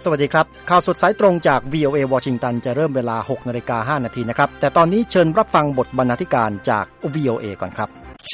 สวัสดีครับข่าวสดสายตรงจาก VOA วอชิงตันจะเริ่มเวลา 6:05 น.นะครับแต่ตอนนี้เชิญรับฟังบทบรรณาธิการจาก VOA ก่อนครับ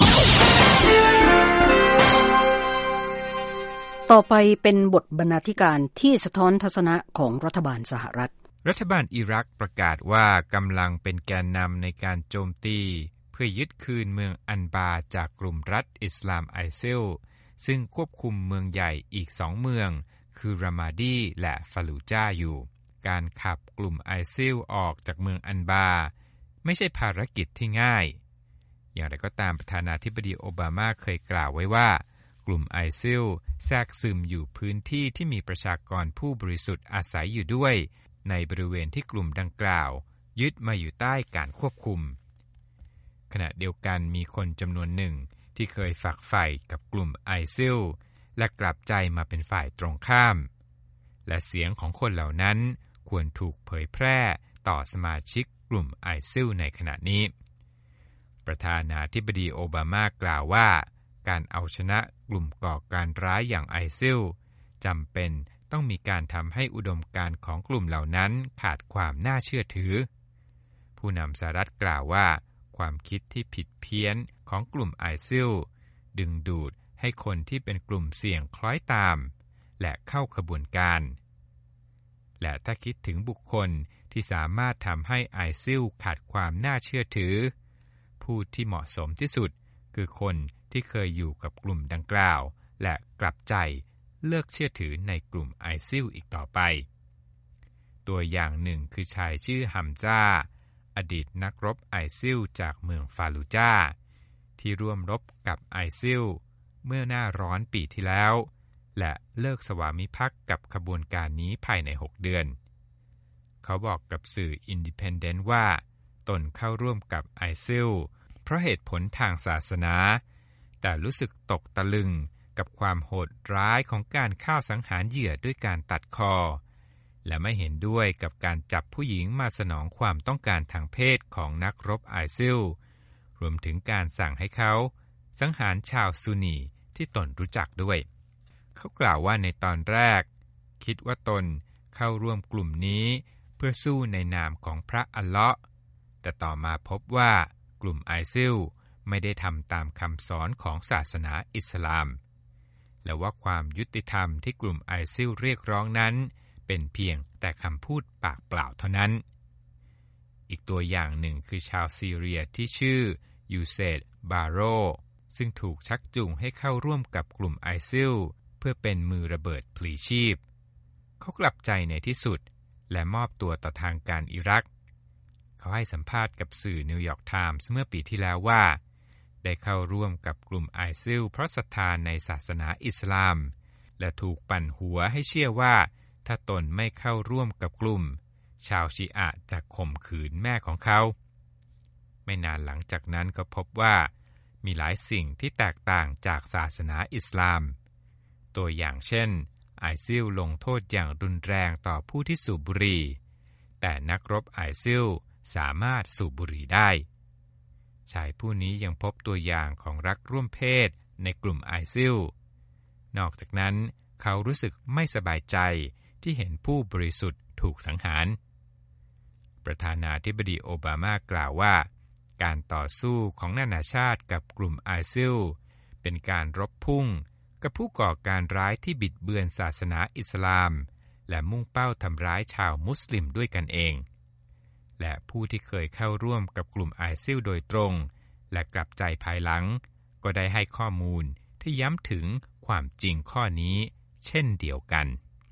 ต่อไปเป็นบทบรรณาธิการที่สะท้อนทัศนะของรัฐบาลสหรัฐรัฐบาลอิรักประกาศว่ากำลังเป็นแกนนำในการโจมตีเพื่อยึดคืนเมืองอันบาจากกลุ่มรัฐอิสลามไอซิลซึ่งควบคุมเมืองใหญ่อีก2เมืองคือรามาดีและฟาลูจาอยู่การขับกลุ่มไอซิลออกจากเมืองอันบาไม่ใช่ภารกิจที่ง่ายอย่างไรก็ตามประธานาธิบดีโอบามาเคยกล่าวไว้ว่ากลุ่มไอซิลแทรกซึมอยู่พื้นที่ที่มีประชากรผู้บริสุทธิ์อาศัยอยู่ด้วยในบริเวณที่กลุ่มดังกล่าวยึดมาอยู่ใต้การควบคุมขณะเดียวกันมีคนจำนวนหนึ่งที่เคยฝักใฝ่กับกลุ่มไอซิลและกลับใจมาเป็นฝ่ายตรงข้ามและเสียงของคนเหล่านั้นควรถูกเผยแพร่ต่อสมาชิกกลุ่มไอซิลในขณะนี้ประธานาธิบดีโอบามากล่าวว่าการเอาชนะกลุ่มก่อการร้ายอย่างไอซิลจำเป็นต้องมีการทำให้อุดมการณ์ของกลุ่มเหล่านั้นขาดความน่าเชื่อถือผู้นำสหรัฐกล่าวว่าความคิดที่ผิดเพี้ยนของกลุ่มไอซิลดึงดูดให้คนที่เป็นกลุ่มเสี่ยงคล้อยตามและเข้าขบวนการและถ้าคิดถึงบุคคลที่สามารถทำให้ไอซิลขาดความน่าเชื่อถือผู้ที่เหมาะสมที่สุดคือคนที่เคยอยู่กับกลุ่มดังกล่าวและกลับใจเลิกเชื่อถือในกลุ่มไอซิลอีกต่อไปตัวอย่างหนึ่งคือชายชื่อฮัมซาอดีตนักรบไอซิลจากเมืองฟาลูจาที่ร่วมรบกับไอซิลเมื่อหน้าร้อนปีที่แล้วและเลิกสวามิภักดิ์กับขบวนการนี้ภายใน6 เดือนเขาบอกกับสื่ออินดิเพนเดนต์ว่าตนเข้าร่วมกับไอซิลเพราะเหตุผลทางศาสนาแต่รู้สึกตกตะลึงกับความโหดร้ายของการฆ่าสังหารเหยื่อด้วยการตัดคอและไม่เห็นด้วยกับการจับผู้หญิงมาสนองความต้องการทางเพศของนักรบไอซิลรวมถึงการสั่งให้เขาสังหารชาวซุนนีที่ตนรู้จักด้วยเขากล่าวว่าในตอนแรกคิดว่าตนเข้าร่วมกลุ่มนี้เพื่อสู้ในนามของพระอัลเลาะห์แต่ต่อมาพบว่ากลุ่มไอซิลไม่ได้ทำตามคำสอนของศาสนาอิสลามและว่าความยุติธรรมที่กลุ่มไอซิลเรียกร้องนั้นเป็นเพียงแต่คำพูดปากเปล่าเท่านั้นอีกตัวอย่างหนึ่งคือชาวซีเรียที่ชื่อยูเซดบาโรซึ่งถูกชักจูงให้เข้าร่วมกับกลุ่มไอซิลเพื่อเป็นมือระเบิดพลีชีพเขากลับใจในที่สุดและมอบตัวต่อทางการอิรักเขาให้สัมภาษณ์กับสื่อนิวยอร์กไทมส์เมื่อปีที่แล้วว่าได้เข้าร่วมกับกลุ่มไอซิลเพราะศรัทธาในศาสนาอิสลามและถูกปั่นหัวให้เชื่อว่าถ้าตนไม่เข้าร่วมกับกลุ่มชาวชีอะห์จะข่มขืนแม่ของเขาไม่นานหลังจากนั้นก็พบว่ามีหลายสิ่งที่แตกต่างจากศาสนาอิสลามตัวอย่างเช่นไอซิลลงโทษอย่างรุนแรงต่อผู้ที่สูบบุหรี่แต่นักรบไอซิลสามารถสูบบุหรี่ได้ชายผู้นี้ยังพบตัวอย่างของรักร่วมเพศในกลุ่มไอซิลนอกจากนั้นเขารู้สึกไม่สบายใจที่เห็นผู้บริสุทธิ์ถูกสังหารประธานาธิบดีโอบามากล่าวว่าการต่อสู้ของนานาชาติกับกลุ่มไอซิลเป็นการรบพุ่งกับผู้ก่อการร้ายที่บิดเบือนศาสนาอิสลามและมุ่งเป้าทำร้ายชาวมุสลิมด้วยกันเองและผู้ที่เคยเข้าร่วมกับกลุ่มไอซิลโดยตรงและกลับใจภายหลังก็ได้ให้ข้อมูลที่ย้ำถึงความจริงข้อนี้เช่นเดียวกัน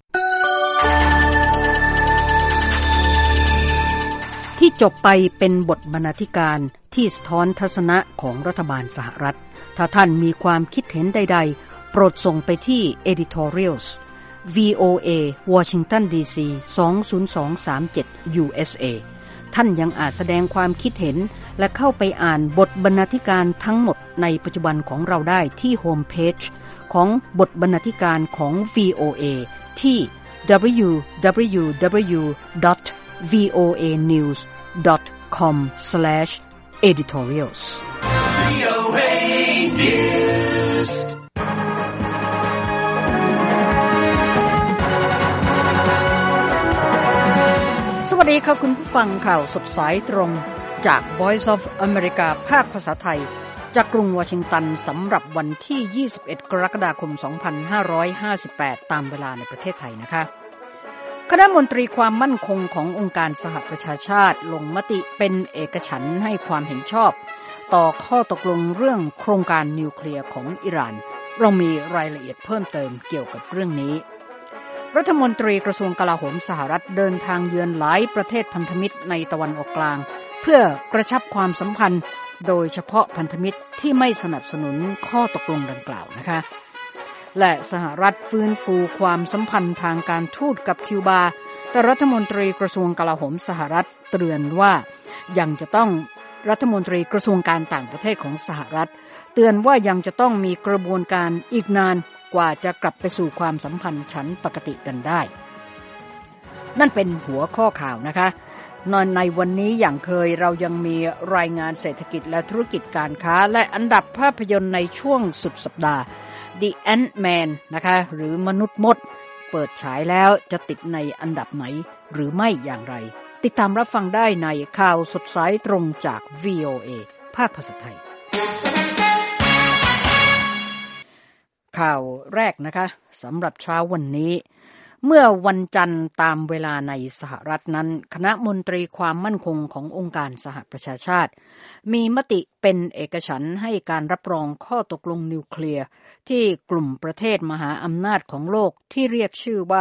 ที่จบไปเป็นบทบรรณาธิการที่สะท้อนทัศนะของรัฐบาลสหรัฐถ้าท่านมีความคิดเห็นใดๆโปรดส่งไปที่ editorials VOA Washington DC 20237 USA ท่านยังอาจแสดงความคิดเห็นและเข้าไปอ่านบทบรรณาธิการทั้งหมดในปัจจุบันของเราได้ที่โฮมเพจของบทบรรณาธิการของ VOA ที่ www.voanews.com/editorials VOA News ดีค่ะคุณผู้ฟังข่าวสดสายตรงจาก Voice of America ภาคภาษาไทยจากกรุงวอชิงตันสำหรับวันที่21กรกฎาคม2558ตามเวลาในประเทศไทยนะคะคณะมนตรีความมั่นคงขององค์การสหประชาชาติลงมติเป็นเอกฉันท์ให้ความเห็นชอบต่อข้อตกลงเรื่องโครงการนิวเคลียร์ของอิหร่านเรามีรายละเอียดเพิ่มเติมเกี่ยวกับเรื่องนี้รัฐมนตรีกระทรวงกลาโหมสหรัฐเดินทางเยือนหลายประเทศพันธมิตรในตะวันออกกลางเพื่อกระชับความสัมพันธ์โดยเฉพาะพันธมิตรที่ไม่สนับสนุนข้อตกลงดังกล่าวนะคะและสหรัฐฟื้นฟูความสัมพันธ์ทางการทูตกับคิวบาแต่รัฐมนตรีกระทรวงกลาโหมสหรัฐเตือนว่ายังจะต้องรัฐมนตรีกระทรวงการต่างประเทศของสหรัฐเตือนว่ายังจะต้องมีกระบวนการอีกนานกว่าจะกลับไปสู่ความสัมพันธ์ฉันปกติกันได้นั่นเป็นหัวข้อข่าวนะคะในวันนี้อย่างเคยเรายังมีรายงานเศรษฐกิจและธุรกิจการค้าและอันดับภาพยนตร์ในช่วงสุดสัปดาห์ The Ant-Man นะคะหรือมนุษย์มดเปิดฉายแล้วจะติดในอันดับไหนหรือไม่อย่างไรติดตามรับฟังได้ในข่าวสดสายตรงจาก VOA ภาคภาษาไทยข่าวแรกนะคะสำหรับเช้าวันนี้เมื่อวันจันทร์ตามเวลาในสหรัฐนั้นคณะมนตรีความมั่นคงขององค์การสหประชาชาติมีมติเป็นเอกฉันท์ให้การรับรองข้อตกลงนิวเคลียร์ที่กลุ่มประเทศมหาอำนาจของโลกที่เรียกชื่อว่า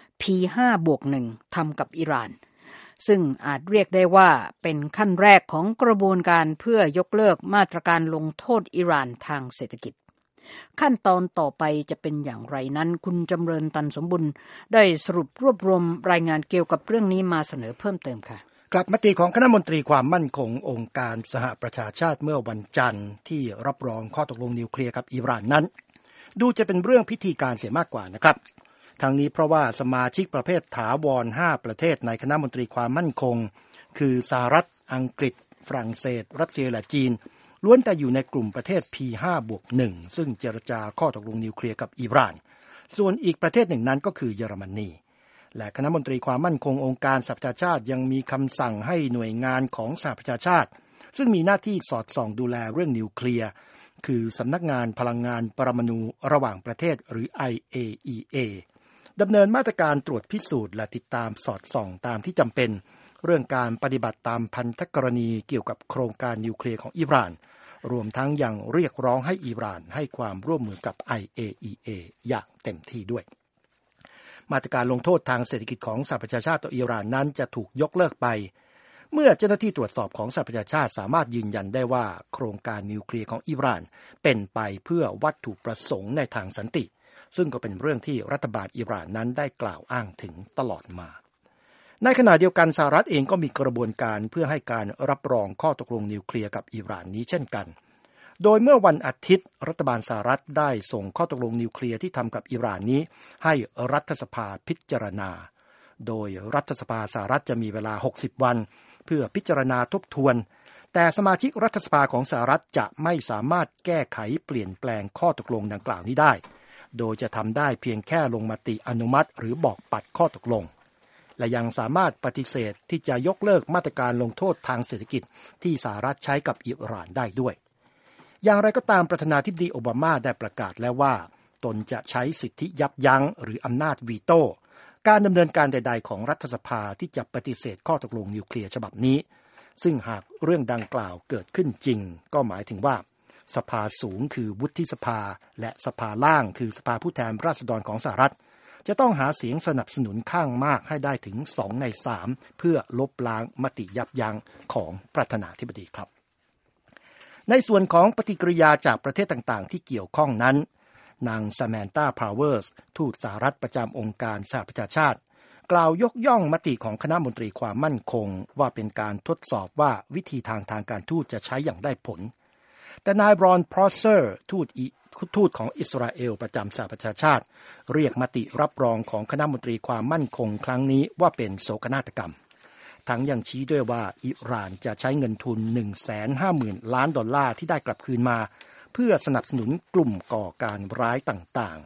P5+1 ทำกับอิหร่านซึ่งอาจเรียกได้ว่าเป็นขั้นแรกของกระบวนการเพื่อยกเลิกมาตรการลงโทษอิหร่านทางเศรษฐกิจขั้นตอนต่อไปจะเป็นอย่างไรนั้นคุณจำเริญตันสมบุญได้สรุปรวบรวมรายงานเกี่ยวกับเรื่องนี้มาเสนอเพิ่มเติมค่ะกลับมติของคณะมนตรีความมั่นคงองค์การสหประชาชาติเมื่อวันจันทร์ที่รับรองข้อตกลงนิวเคลียร์กับอิหร่านนั้นดูจะเป็นเรื่องพิธีการเสียมากกว่านะครับทั้งนี้เพราะว่าสมาชิกประเภทถาวร5ประเทศในคณะมนตรีความมั่นคงคือสหรัฐอังกฤษฝรั่งเศสรัสเซียและจีนล้วนแต่อยู่ในกลุ่มประเทศ P5+1 ซึ่งเจรจาข้อตกลงนิวเคลียร์กับอิหร่านส่วนอีกประเทศหนึ่งนั้นก็คือเยอรมนีและคณะมนตรีความมั่นคงองค์การสหประชาชาติยังมีคำสั่งให้หน่วยงานของสหประชาชาติซึ่งมีหน้าที่สอดส่องดูแลเรื่องนิวเคลียร์คือสำนักงานพลังงานปรมาณูระหว่างประเทศหรือ IAEA ดำเนินมาตรการตรวจพิสูจน์และติดตามสอดส่องตามที่จำเป็นเรื่องการปฏิบัติตามพันธกรณีเกี่ยวกับโครงการนิวเคลียร์ของอิหร่านรวมทั้งยังเรียกร้องให้อิหร่านให้ความร่วมมือกับ IAEA อย่างเต็มที่ด้วยมาตรการลงโทษทางเศรษฐกิจของสหประชาชาติต่ออิหร่านนั้นจะถูกยกเลิกไปเมื่อเจ้าหน้าที่ตรวจสอบของสหประชาชาติสามารถยืนยันได้ว่าโครงการนิวเคลียร์ของอิหร่านเป็นไปเพื่อวัตถุประสงค์ในทางสันติซึ่งก็เป็นเรื่องที่รัฐบาลอิหร่านนั้นได้กล่าวอ้างถึงตลอดมาในขณะเดียวกันสหรัฐเองก็มีกระบวนการเพื่อให้การรับรองข้อตกลงนิวเคลียร์กับอิหร่านนี้เช่นกันโดยเมื่อวันอาทิตย์รัฐบาลสหรัฐได้ส่งข้อตกลงนิวเคลียร์ที่ทำกับอิหร่านนี้ให้รัฐสภาพิจารณาโดยรัฐสภาสหรัฐจะมีเวลา60วันเพื่อพิจารณาทบทวนแต่สมาชิกรัฐสภาของสหรัฐจะไม่สามารถแก้ไขเปลี่ยนแปลงข้อตกลงดังกล่าวนี้ได้โดยจะทำได้เพียงแค่ลงมติอนุมัติหรือบอกปัดข้อตกลงและยังสามารถปฏิเสธที่จะยกเลิกมาตรการลงโทษทางเศรษฐกิจที่สหรัฐใช้กับอิหร่านได้ด้วยอย่างไรก็ตามประธานาธิบดีโอบามาได้ประกาศแล้วว่าตนจะใช้สิทธิยับยั้งหรืออำนาจวีโต้การดำเนินการใดๆของรัฐสภาที่จะปฏิเสธข้อตกลงนิวเคลียร์ฉบับนี้ซึ่งหากเรื่องดังกล่าวเกิดขึ้นจริงก็หมายถึงว่าสภาสูงคือวุฒิสภาและสภาล่างคือสภาผู้แทนราษฎรของสหรัฐจะต้องหาเสียงสนับสนุนข้างมากให้ได้ถึง2ใน3เพื่อลบล้างมติยับยั้งของประธานาธิบดีครับในส่วนของปฏิกิริยาจากประเทศต่างๆที่เกี่ยวข้องนั้นนางซาแมนตาพาวเวอร์สทูตสหรัฐประจำองค์การสหประชาชาติกล่าวยกย่องมติของคณะมนตรีความมั่นคงว่าเป็นการทดสอบว่าวิธีทางการทูตจะใช้อย่างได้ผลแต่นายบรอนพรอสเซอร์ทูตของอิสราเอลประจำสหประชาชาติเรียกมติรับรองของคณะมนตรีความมั่นคงครั้งนี้ว่าเป็นโศกนาฏกรรมทั้งยังชี้ด้วยว่าอิหร่านจะใช้เงินทุน 150,000 ล้านดอลลาร์ที่ได้กลับคืนมาเพื่อสนับสนุนกลุ่มก่อการร้ายต่างๆ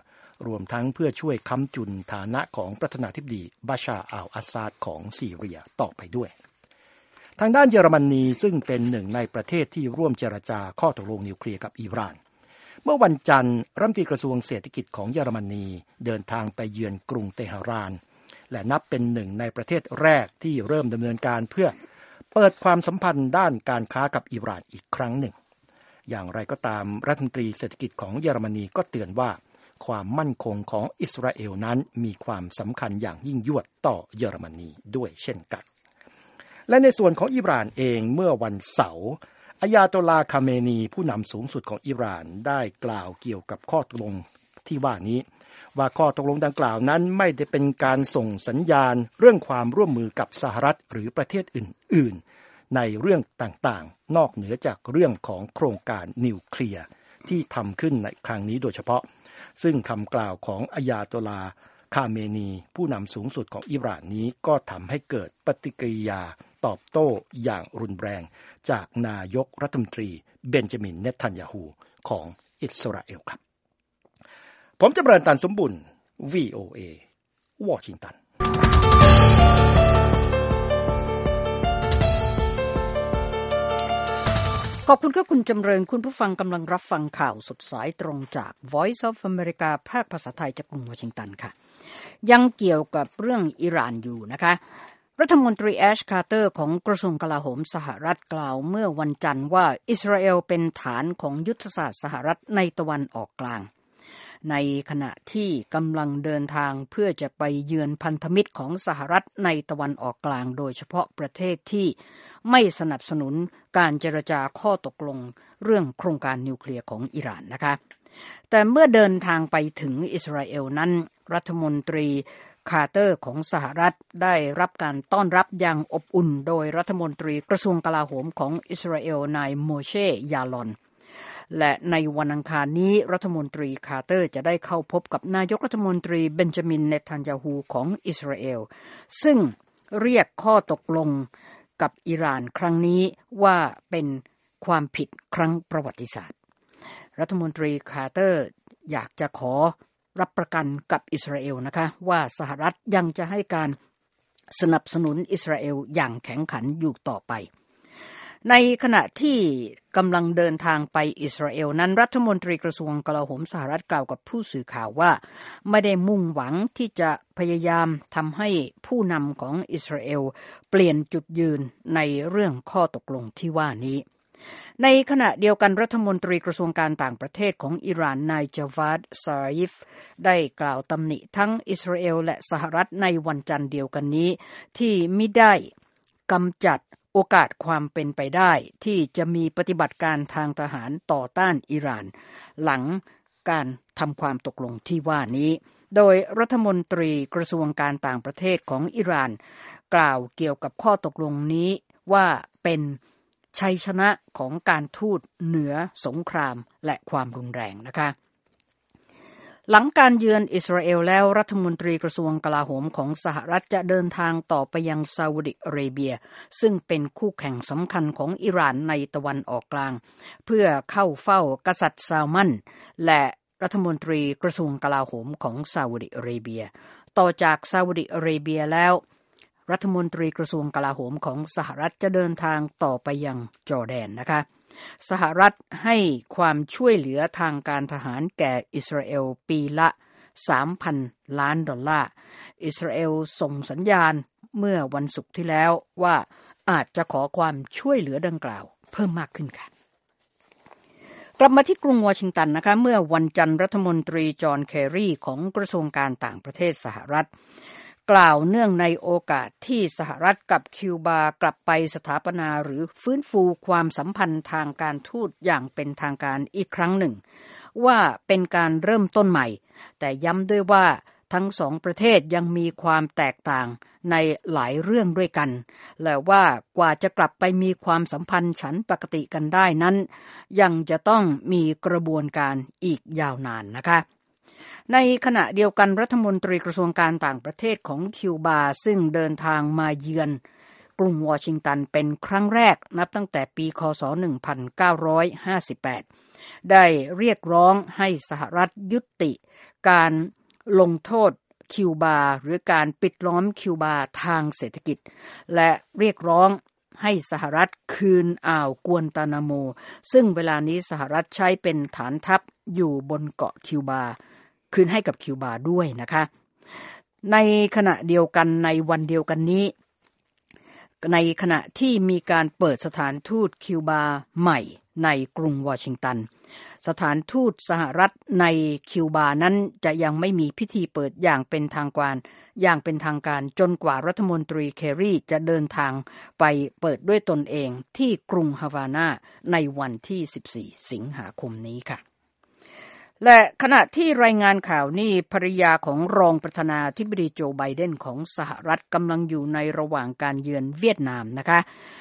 รวมทั้งเพื่อช่วยค้ำจุนฐานะของประธานาธิบดีบาชาร์อัลอาซาดของซีเรียต่อไปด้วยทางด้านเยอรมนีซึ่งเป็นหนึ่งในประเทศที่ร่วมเจรจาข้อตกลงนิวเคลียร์กับอิหร่านเมื่อวันจันทร์รัฐมนตรีกระทรวงเศรษฐกิจของเยอรมนีเดินทางไปเยือนกรุงเตหะรานและนับเป็นหนึ่งในประเทศแรกที่เริ่มดำเนินการเพื่อเปิดความสัมพันธ์ด้านการค้ากับอิหร่านอีกครั้งหนึ่งอย่างไรก็ตามรัฐมนตรีเศรษฐกิจของเยอรมนีก็เตือนว่าความมั่นคงของอิสราเอลนั้นมีความสำคัญอย่างยิ่งยวดต่อเยอรมนีด้วยเช่นกันและในส่วนของอิหร่านเองเมื่อวันเสาร์อายาโตลาห์ คาเมนีผู้นำสูงสุดของอิหร่านได้กล่าวเกี่ยวกับข้อตกลงที่ว่านี้ว่าข้อตกลงดังกล่าวนั้นไม่ได้เป็นการส่งสัญญาณเรื่องความร่วมมือกับสหรัฐหรือประเทศอื่นๆในเรื่องต่างๆนอกเหนือจากเรื่องของโครงการนิวเคลียร์ที่ทำขึ้นในครั้งนี้โดยเฉพาะซึ่งคำกล่าวของอายาโตลาห์ คาเมนีผู้นำสูงสุดของอิหร่านนี้ก็ทำให้เกิดปฏิกิริยาตอบโต้อย่างรุนแรงจากนายกรัฐมนตรีเบนจามิน เนทันยาฮูของอิสราเอลครับผมจำเริญตันสมบุญ VOA วอชิงตันขอบคุณครับคุณจำเริญคุณผู้ฟังกำลังรับฟังข่าวสดสายตรงจาก Voice of America ภาคภาษาไทยจากกรุงวอชิงตันค่ะยังเกี่ยวกับเรื่องอิหร่านอยู่นะคะรัฐมนตรีแอชคาร์เตอร์ของกระทรวงกลาโหมสหรัฐกล่าวเมื่อวันจันทร์ว่าอิสราเอลเป็นฐานของยุทธศาสตร์สหรัฐในตะวันออกกลางในขณะที่กำลังเดินทางเพื่อจะไปเยือนพันธมิตรของสหรัฐในตะวันออกกลางโดยเฉพาะประเทศที่ไม่สนับสนุนการเจรจาข้อตกลงเรื่องโครงการนิวเคลียร์ของอิหร่านนะคะแต่เมื่อเดินทางไปถึงอิสราเอลนั้นรัฐมนตรีคาร์เตอร์ของสหรัฐได้รับการต้อนรับอย่างอบอุ่นโดยรัฐมนตรีกระทรวงกลาโหมของอิสราเอลนายโมเชยาลอนและในวันอังคารนี้รัฐมนตรีคาร์เตอร์จะได้เข้าพบกับนายกรัฐมนตรีเบนจามิน เนทันยาฮูของอิสราเอลซึ่งเรียกข้อตกลงกับอิหร่านครั้งนี้ว่าเป็นความผิดครั้งประวัติศาสตร์รัฐมนตรีคาร์เตอร์อยากจะขอรับประกันกับอิสราเอลนะคะว่าสหรัฐยังจะให้การสนับสนุนอิสราเอลอย่างแข็งขันอยู่ต่อไปในขณะที่กำลังเดินทางไปอิสราเอลนั้นรัฐมนตรีกระทรวงกลาโหมสหรัฐกล่าวกับผู้สื่อข่าวว่าไม่ได้มุ่งหวังที่จะพยายามทำให้ผู้นำของอิสราเอลเปลี่ยนจุดยืนในเรื่องข้อตกลงที่ว่านี้ในขณะเดียวกันรัฐมนตรีกระทรวงการต่างประเทศของอิหร่านนายจาวาด ซาริฟได้กล่าวตำหนิทั้งอิสราเอลและสหรัฐในวันจันทร์เดียวกันนี้ที่มิได้กำจัดโอกาสความเป็นไปได้ที่จะมีปฏิบัติการทางทหารต่อต้านอิหร่านหลังการทำความตกลงที่ว่านี้โดยรัฐมนตรีกระทรวงการต่างประเทศของอิหร่านกล่าวเกี่ยวกับข้อตกลงนี้ว่าเป็นชัยชนะของการทูตเหนือสงครามและความรุนแรงนะคะหลังการเยือนอิสราเอลแล้วรัฐมนตรีกระทรวงกลาโหมของสหรัฐจะเดินทางต่อไปยังซาอุดิอาระเบียซึ่งเป็นคู่แข่งสำคัญของอิหร่านในตะวันออกกลางเพื่อเข้าเฝ้ากษัตริย์ซาลมันและรัฐมนตรีกระทรวงกลาโหมของซาอุดิอาระเบียต่อจากซาอุดิอาระเบียแล้วรัฐมนตรีกระทรวงกลาโหมของสหรัฐจะเดินทางต่อไปยังจอร์แดนนะคะสหรัฐให้ความช่วยเหลือทางการทหารแก่อิสราเอลปีละ $3,000 ล้านอิสราเอลส่งสัญญาณเมื่อวันศุกร์ที่แล้วว่าอาจจะขอความช่วยเหลือดังกล่าวเพิ่มมากขึ้นค่ะกลับมาที่กรุงวอชิงตันนะคะเมื่อวันจันทร์รัฐมนตรีจอห์นเคอรีของกระทรวงการต่างประเทศสหรัฐกล่าวเนื่องในโอกาสที่สหรัฐกับคิวบากลับไปสถาปนาหรือฟื้นฟูความสัมพันธ์ทางการทูตอย่างเป็นทางการอีกครั้งหนึ่งว่าเป็นการเริ่มต้นใหม่แต่ย้ำด้วยว่าทั้งสองประเทศยังมีความแตกต่างในหลายเรื่องด้วยกันและว่ากว่าจะกลับไปมีความสัมพันธ์ฉันปกติกันได้นั้นยังจะต้องมีกระบวนการอีกยาวนานนะคะในขณะเดียวกันรัฐมนตรีกระทรวงการต่างประเทศของคิวบาซึ่งเดินทางมาเยือนกรุงวอชิงตันเป็นครั้งแรกนับตั้งแต่ปีค.ศ. 1958ได้เรียกร้องให้สหรัฐยุติการลงโทษคิวบาหรือการปิดล้อมคิวบาทางเศรษฐกิจและเรียกร้องให้สหรัฐคืนอ่าวกวนตานาโมซึ่งเวลานี้สหรัฐใช้เป็นฐานทัพอยู่บนเกาะคิวบาคืนให้กับคิวบาด้วยนะคะในขณะเดียวกันในวันเดียวกันนี้ในขณะที่มีการเปิดสถานทูตคิวบาใหม่ในกรุงวอชิงตันสถานทูตสหรัฐในคิวบานั้นจะยังไม่มีพิธีเปิดอย่างเป็นทางการจนกว่ารัฐมนตรีเคอรี่จะเดินทางไปเปิดด้วยตนเองที่กรุงฮาวานาในวันที่14สิงหาคมนี้ค่ะและขณะที่รายงานข่าวนี้ภรรยาของรองประธานาธิบดีโจไบเดนของสหรัฐกำลังอยู่ในระหว่างการเยือนเวียดนามนะคะ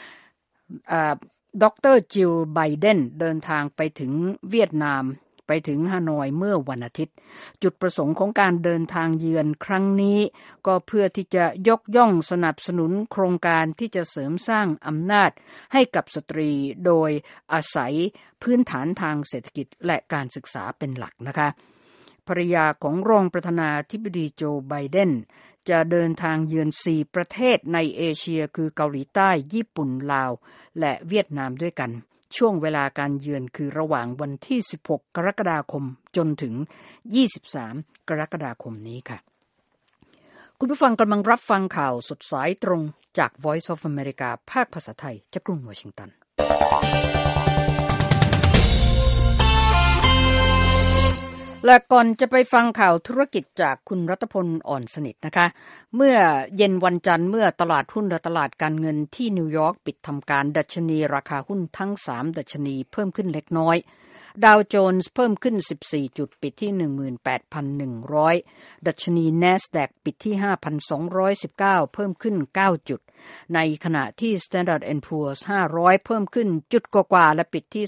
ดร.จิลไบเดนเดินทางไปถึงเวียดนามไปถึงฮานอยเมื่อวันอาทิตย์จุดประสงค์ของการเดินทางเยือนครั้งนี้ก็เพื่อที่จะยกย่องสนับสนุนโครงการที่จะเสริมสร้างอำนาจให้กับสตรีโดยอาศัยพื้นฐานทางเศรษฐกิจและการศึกษาเป็นหลักนะคะภรรยาของรองประธานาธิบดีโจไบเดนจะเดินทางเยือน4ประเทศในเอเชียคือเกาหลีใต้ญี่ปุ่นลาวและเวียดนามด้วยกันช่วงเวลาการเยือนคือระหว่างวันที่16กรกฎาคมจนถึง23กรกฎาคมนี้ค่ะคุณผู้ฟังกำลังรับฟังข่าวสดสายตรงจาก Voice of America ภาคภาษาไทยจากกรุงวอชิงตันและก่อนจะไปฟังข่าวธุรกิจจากคุณรัตพลอ่อนสนิทนะคะเมื่อเย็นวันจันทร์เมื่อตลาดหุ้นและตลาดการเงินที่นิวยอร์กปิดทำการดัชนีราคาหุ้นทั้ง3ดัชนีเพิ่มขึ้นเล็กน้อยดาวโจนส์เพิ่มขึ้น14จุดปิดที่ 18,100 ดัชนี NASDAQ ปิดที่ 5,219 เพิ่มขึ้น9จุดในขณะที่ Standard & Poor's 500 เพิ่มขึ้นจุดกว่าและปิดที่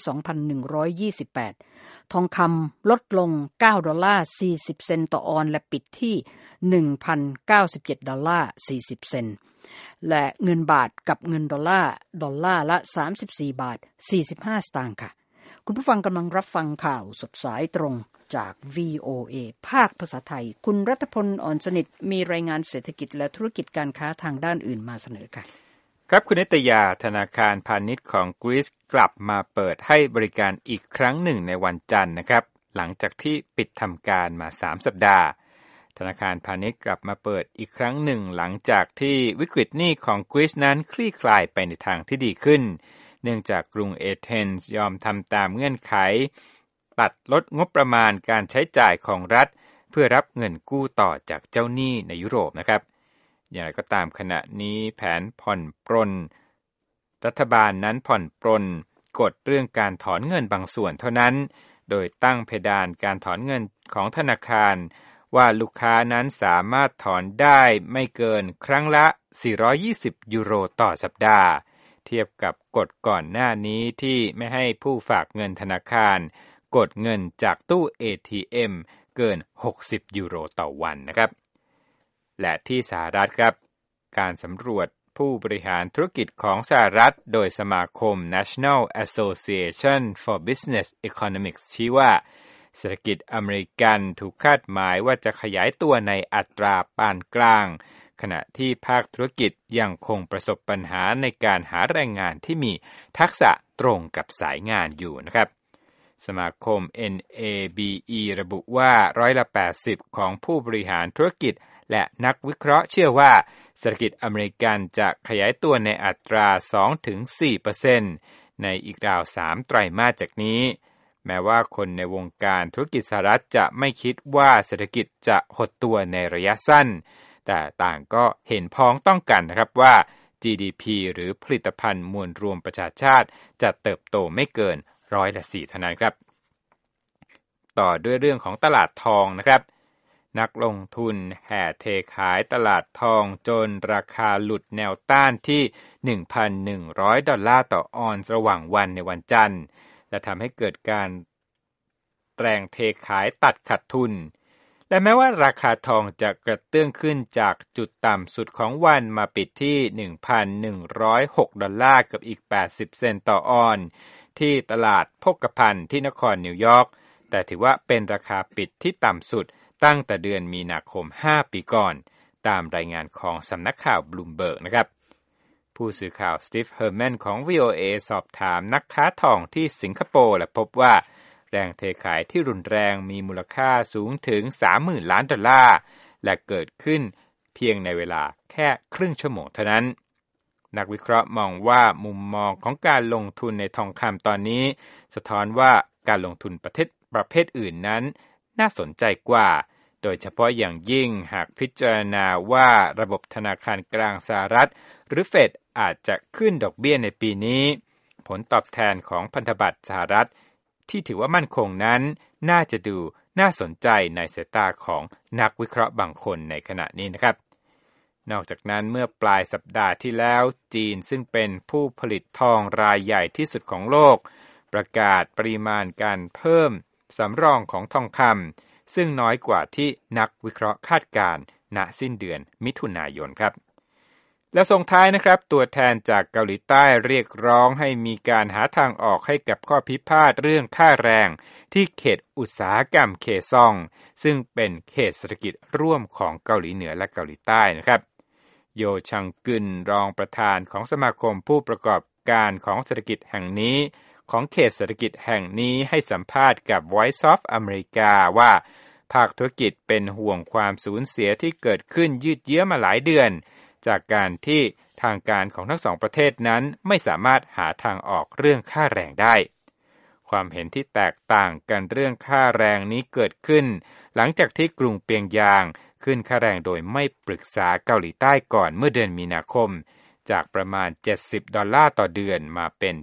2,128 ทองคำลดลง$9.40 ต่อออนซ์และปิดที่ $1,097.40 และเงินบาทกับเงินดอลลาร์ละ34.45 บาทค่ะคุณผู้ฟังกำลังรับฟังข่าวสดสายตรงจาก VOA ภาคภาษาไทยคุณรัตพลอ่อนสนิทมีรายงานเศรษฐกิจและธุรกิจการค้าทางด้านอื่นมาเสนอค่ะครับคุณนิตยาธนาคารพาณิชย์ของกรีซกลับมาเปิดให้บริการอีกครั้งหนึ่งในวันจันทร์นะครับหลังจากที่ปิดทำการมา3สัปดาห์ธนาคารพาณิชย์กลับมาเปิดอีกครั้งหนึ่งหลังจากที่วิกฤตหนี้ของกรีซนั้นคลี่คลายไปในทางที่ดีขึ้นเนื่องจากกรุงเอเธนส์ยอมทำตามเงื่อนไขตัดลดงบประมาณการใช้จ่ายของรัฐเพื่อรับเงินกู้ต่อจากเจ้าหนี้ในยุโรปนะครับอย่างไรก็ตามขณะนี้แผนผ่อนปรนรัฐบาลนั้นผ่อนปรนกฎเรื่องการถอนเงินบางส่วนเท่านั้นโดยตั้งเพดานการถอนเงินของธนาคารว่าลูกค้านั้นสามารถถอนได้ไม่เกินครั้งละ420ยูโรต่อสัปดาห์เทียบกับกฎก่อนหน้านี้ที่ไม่ให้ผู้ฝากเงินธนาคารกดเงินจากตู้ ATM เกิน60ยูโรต่อวันนะครับและที่สหรัฐครับการสำรวจผู้บริหารธุรกิจของสหรัฐโดยสมาคม National Association for Business Economics ชี้ว่าเศรษฐกิจอเมริกันถูกคาดหมายว่าจะขยายตัวในอัตราปานกลางขณะที่ภาคธุรกิจยังคงประสบปัญหาในการหาแรงงานที่มีทักษะตรงกับสายงานอยู่นะครับสมาคม NABE ระบุว่า80%ของผู้บริหารธุรกิจและนักวิเคราะห์เชื่อว่าเศรษฐกิจอเมริกันจะขยายตัวในอัตรา 2-4% ในอีกราว3ไตรมาสจากนี้แม้ว่าคนในวงการธุรกิจสหรัฐจะไม่คิดว่าเศรษฐกิจจะหดตัวในระยะสั้นแต่ต่างก็เห็นพ้องต้องกันนะครับว่า GDP หรือผลิตภัณฑ์มวลรวมประชาชาติจะเติบโตไม่เกิน4%เท่านั้นครับต่อด้วยเรื่องของตลาดทองนะครับนักลงทุนแห่เทขายตลาดทองจนราคาหลุดแนวต้านที่ $1,100 ต่อออนซ์ระหว่างวันในวันจันทร์และทำให้เกิดการแรงเทขายตัดขาดทุนและแม้ว่าราคาทองจะกระเตื้องขึ้นจากจุดต่ำสุดของวันมาปิดที่ $1,106 กับอีก80 เซนต์ต่อออนซ์ที่ตลาดโภคภัณฑ์ที่นครนิวยอร์กแต่ถือว่าเป็นราคาปิดที่ต่ำสุดตั้งแต่เดือนมีนาคม5ปีก่อนตามรายงานของสำนักข่าวบลูมเบิร์กนะครับผู้สื่อข่าวสตีฟเฮอร์แมนของ VOA สอบถามนักค้าทองที่สิงคโปร์และพบว่าแรงเทขายที่รุนแรงมีมูลค่าสูงถึง 30,000 ล้านดอลลาร์และเกิดขึ้นเพียงในเวลาแค่ครึ่งชั่วโมงเท่านั้นนักวิเคราะห์มองว่ามุมมองของการลงทุนในทองคำตอนนี้สะท้อนว่าการลงทุนประเภทอื่นนั้นน่าสนใจกว่าโดยเฉพาะอย่างยิ่งหากพิจารณาว่าระบบธนาคารกลางสหรัฐหรือเฟดอาจจะขึ้นดอกเบี้ยในปีนี้ผลตอบแทนของพันธบัตรสหรัฐที่ถือว่ามั่นคงนั้นน่าจะดูน่าสนใจในสายตาของนักวิเคราะห์บางคนในขณะนี้นะครับนอกจากนั้นเมื่อปลายสัปดาห์ที่แล้วจีนซึ่งเป็นผู้ผลิตทองรายใหญ่ที่สุดของโลกประกาศปริมาณการเพิ่มสำรองของทองคำซึ่งน้อยกว่าที่นักวิเคราะห์คาดการณ์ณสิ้นเดือนมิถุนายนครับและส่งท้ายนะครับตัวแทนจากเกาหลีใต้เรียกร้องให้มีการหาทางออกให้กับข้อพิพาทเรื่องค่าแรงที่เขตอุตสาหกรรมเคซองซึ่งเป็นเขตเศรษฐกิจร่วมของเกาหลีเหนือและเกาหลีใต้นะครับโยชังกึนรองประธานของสมาคมผู้ประกอบการของเศรษฐกิจแห่งนี้ของเขตเศรษฐกิจแห่งนี้ให้สัมภาษณ์กับ Voice of America ว่าภาคธุรกิจเป็นห่วงความสูญเสียที่เกิดขึ้นยืดเยื้อมาหลายเดือนจากการที่ทางการของทั้งสองประเทศนั้นไม่สามารถหาทางออกเรื่องค่าแรงได้ความเห็นที่แตกต่างกันเรื่องค่าแรงนี้เกิดขึ้นหลังจากที่กรุงเปียงยางขึ้นค่าแรงโดยไม่ปรึกษาเกาหลีใต้ก่อนเมื่อเดือนมีนาคมจากประมาณ$70ต่อเดือนมาเป็น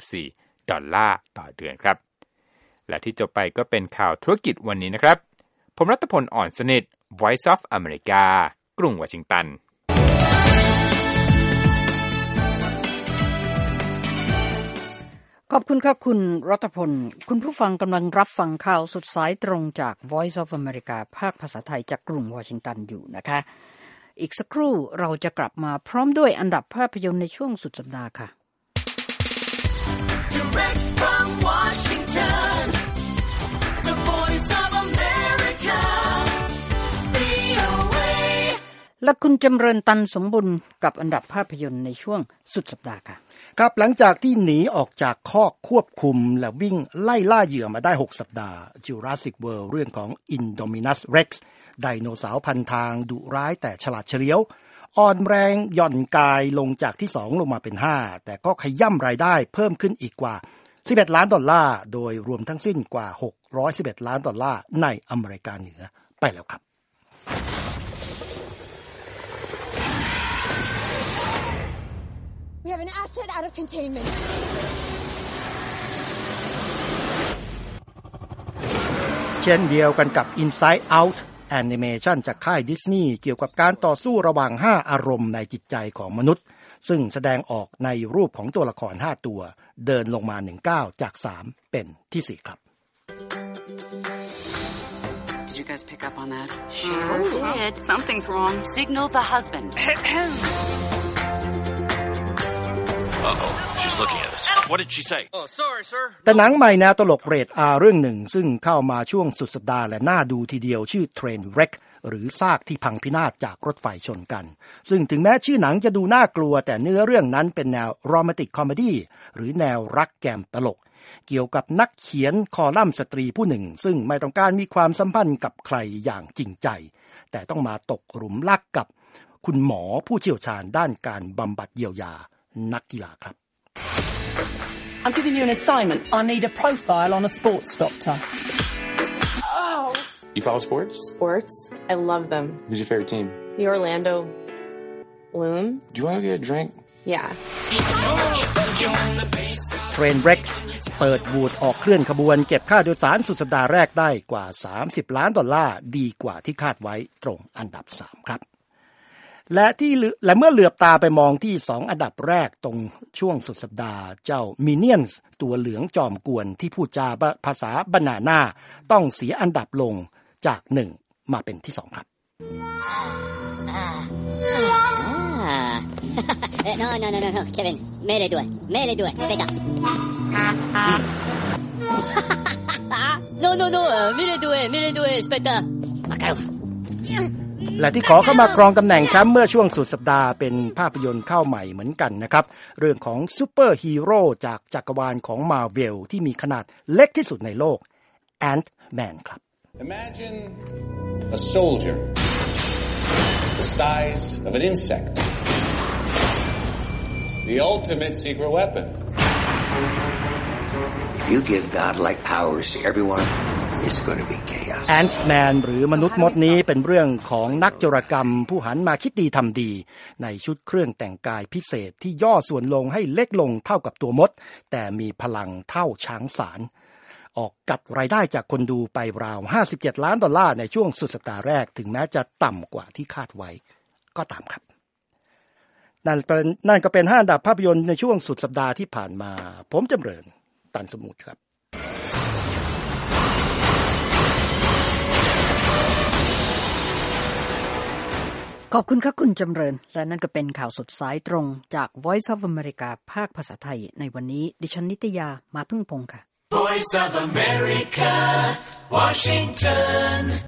$74ต่อเดือนครับและที่จบไปก็เป็นข่าวธุรกิจวันนี้นะครับผมรัตพล อ่อนสนิท Voice of America กรุงวอชิงตันขอบคุณค่ะคุณรัตพลคุณผู้ฟังกำลังรับฟังข่าวสดสายตรงจาก Voice of America ภาคภาษาไทยจากกรุงวอชิงตันอยู่นะคะอีกสักครู่เราจะกลับมาพร้อมด้วยอันดับภาพยนตร์ในช่วงสุดสัปดาห์ค่ะ Direct from Washington, the Voice of America, VOA. และคุณจำเริญตันสมบุญกับอันดับภาพยนตร์ในช่วงสุดสัปดาห์ค่ะครับหลังจากที่หนีออกจากคอกควบคุมและวิ่งไล่ล่าเหยื่อมาได้6สัปดาห์ Jurassic World เรื่องของ Indominus Rex ไดโนเสาร์พันทางดุร้ายแต่ฉลาดเฉลียวอ่อนแรงหย่อนกายลงจากที่2ลงมาเป็น5แต่ก็ขย่ำรายได้เพิ่มขึ้นอีกกว่า$11 ล้านโดยรวมทั้งสิ้นกว่า$611 ล้านในอเมริกาเหนือไปแล้วครับ We have an asset out of containment. เช่นเดียวกันกับ Inside Out Animation จากค่ายดิสนีย์เกี่ยวกับการต่อสู้ระหว่าง5อารมณ์ในจิตใจของมนุษย์ซึ่งแสดงออกในรูปของตัวละคร5ตัวเดินลงมา1ก้าวจาก3เป็นที่4ครับ Did you guys pick up on that? Sure did. Something's wrong. Signal the husband. Uh-oh. She's looking at us. What did she say? Oh, sorry, sir. แต่หนังใหม่แนวตลกเรท R เรื่องหนึ่งซึ่งเข้ามาช่วงสุดสัปดาห์และน่าดูทีเดียวชื่อ Trainwreck หรือซากที่พังพินาศจากรถไฟชนกันซึ่งถึงแม้ชื่อหนังจะดูน่ากลัวแต่เนื้อเรื่องนั้นเป็นแนวโรแมนติกคอมเมดี้หรือแนวรักแกมตลกเกี่ยวกับนักเขียนคอลัมน์สตรีผู้หนึ่งซึ่งไม่ต้องการมีความสัมพันธ์กับใครอย่างจริงใจแต่ต้องมาตกหลุมรักกับคุณหมอผู้เชี่ยวชาญด้านการบำบัดเยียวยานักกีฬาครับ I'm giving you an assignment. I need a profile on a sports doctor. Oh. You follow sports? Sports? I love them. Who's your favorite team? The Orlando Bloom. Do you want to get a drink? Yeah. Trainwreck เปิดบูธออกเคลื่อนขบวนเก็บค่าโดยสารสุดสัปดาห์แรกได้กว่า$30 ล้านดีกว่าที่คาดไว้ตรงอันดับ3ครับและเมื่อเหลือบตาไปมองที่2อันดับแรกตรงช่วงสุดสัปดาห์เจ้า Minions ตัวเหลืองจอมกวนที่พูดจาภาษาบานาน่าต้องเสียอันดับลงจาก1มาเป็นที่2ครับ No, Kevin. Mele due. Aspetta. No. Mele due. Aspetta. Ma และที่ขอเข้ามาครองตำแหน่งแชมป์เมื่อช่วงสุดสัปดาห์เป็นภาพยนตร์เข้าใหม่เหมือนกันนะครับเรื่องของซูเปอร์ฮีโร่จากจักรวาลของ Marvel ที่มีขนาดเล็กที่สุดในโลก Ant-Man ครับ Imagine a soldier the size of an insect. The ultimate secret weapon. If you give godlike powers to everyone, it's going to be chaos. Ant-Man หรือมนุษย์มดนี้เป็นเรื่องของนักโจรกรรมผู้หันมาคิดดีทำดีในชุดเครื่องแต่งกายพิเศษที่ย่อส่วนลงให้เล็กลงเท่ากับตัวมดแต่มีพลังเท่าช้างสารออกกัดรายได้จากคนดูไปราว$57 ล้านในช่วงสุดสัปดาห์แรกถึงแม้จะต่ำกว่าที่คาดไว้ก็ตามครับนั่นก็เป็น5อันดับภาพยนตร์ในช่วงสุดสัปดาห์ที่ผ่านมาผมจำเริญตันสมุทรครับขอบคุณครับคุณจำเริญและนั่นก็เป็นข่าวสดสายตรงจาก Voice of America ภาคภาษาไทยในวันนี้ดิฉันนิตยามาพึ่งพงษ์ค่ะ Voice of America, Washington